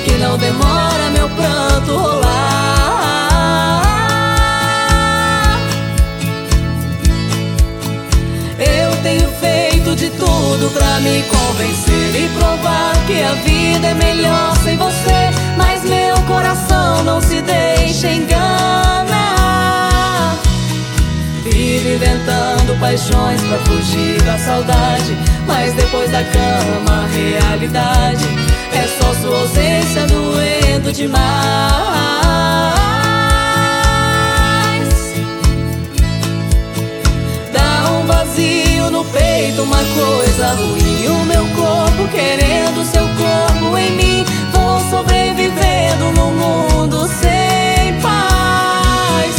que não demora meu pranto rolar. Eu tenho feito de tudo pra me convencer e provar que a vida é melhor sem você, mas meu coração não se deixa enganar. Vive inventando paixões pra fugir da saudade, mas depois da cama a realidade é só sua ausência doendo demais. Dá um vazio no peito, uma coisa ruim, o meu corpo querendo seu corpo em mim. Vou sobrevivendo num mundo sem paz.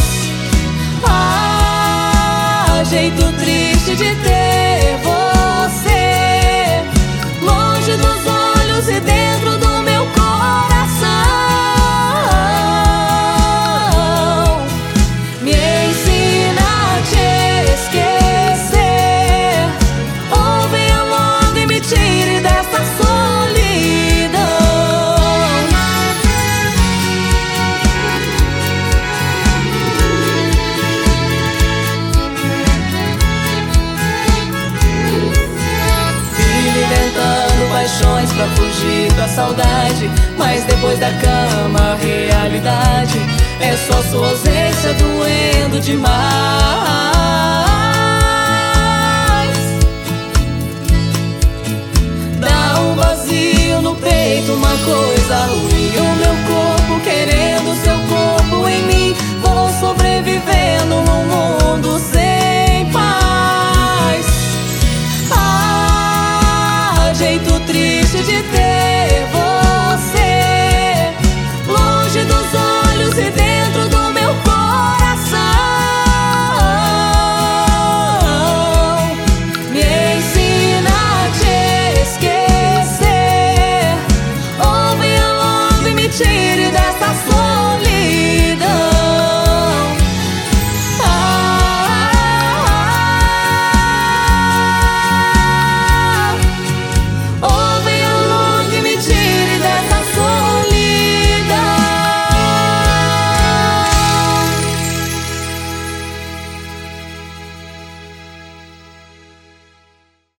Jeito triste de ter você longe dos olhos e dentro do meu coração. Me ensina a te esquecer, ou venha logo e me tire dessa solidão. Paixões pra fugir da saudade, mas depois da cama a realidade é só sua ausência doendo demais. Dá um vazio no peito, uma coisa ruim, o meu corpo querendo seu corpo em mim. Vou sobrevivendo num mundo sem paz. Jeito triste de ter você longe dos olhos e dentro do meu coração. Me ensina a te esquecer, ou venha logo e me tire